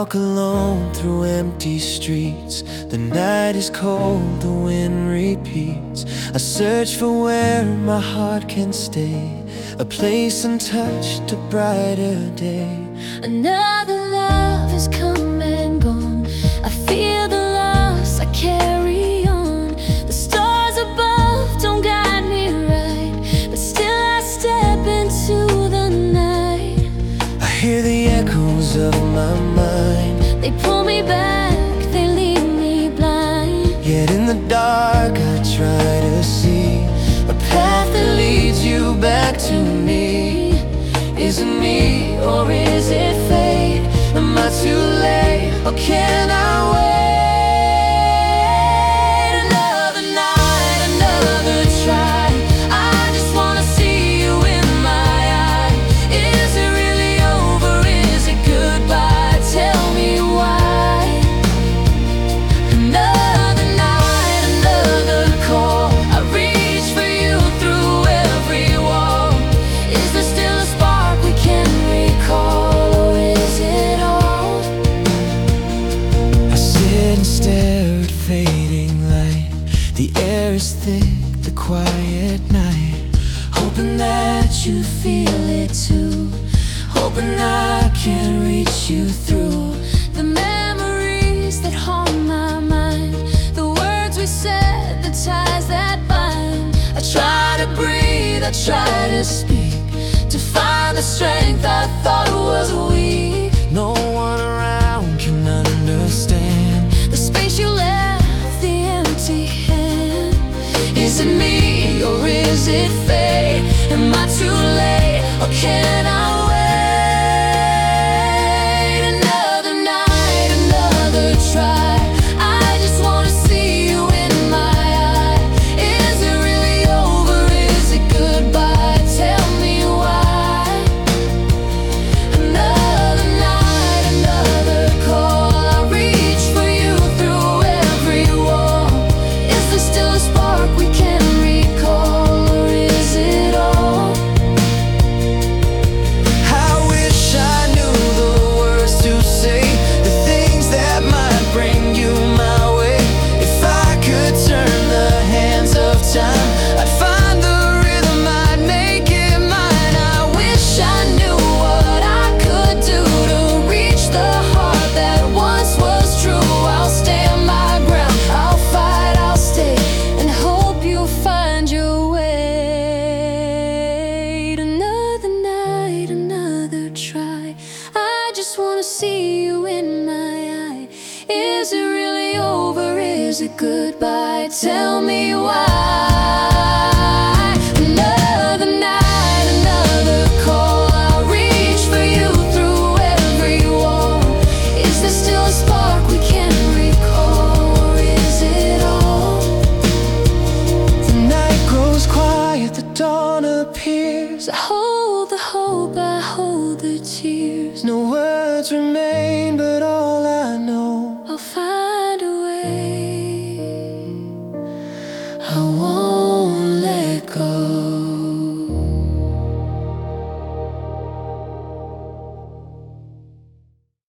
walk alone through empty streets. The night is cold, the wind repeats. I search for where my heart can stay, a place untouched, a brighter day. Another love has come and gone. I feel the loss, I carry on. The stars above don't guide me right, but still I step into the night. I hear the echoes of my mind. They pull me back, they leave me blind. Yet in the dark I try to see a path that leads you back to me. Is it me or is it fate? Am I too late or can I wait? Another night, another try. I just wanna see you in my eye. Is it really over? Is it goodbye? Tell me why. Another night, another call. I reach for you through every wall. Is there still a spark we can recall, or is it all? I sit and stare at fading light. The air is thick, the quiet night. Hoping that you feel it too, hoping I can reach you through the memories that haunt my mind, the words we said, the ties that bind. I try to breathe, I try to speak, to find the strength I thought was weak. No one around can understand The space you left, the empty hand. Is it me or is it fate? Am I too late or can I wait? Another night, another try. I just wanna see you in my eye. Is it really over? Is it goodbye? Tell me why. Another night, another call. I reach for you through every wall. Is there still a spark we can recall, or is it all? I wish I knew the words to say, the things that might bring you my way. If I could turn the hands of time, I'd find the rhythm, I'd make it mine. I wish I knew what I could do to reach the heart that once was true. I'll stand my ground, I'll fight, I'll stay, and hope you find your way. Another night, another try. I just wanna see you in my eye. Is it really over? Is it goodbye? Tell me why. Another night, another call. I'll reach for you through every wall. Is there still a spark we can recall, or is it all? The night grows quiet, the dawn appears. I hold the hope, I hold the tears. No words remain, but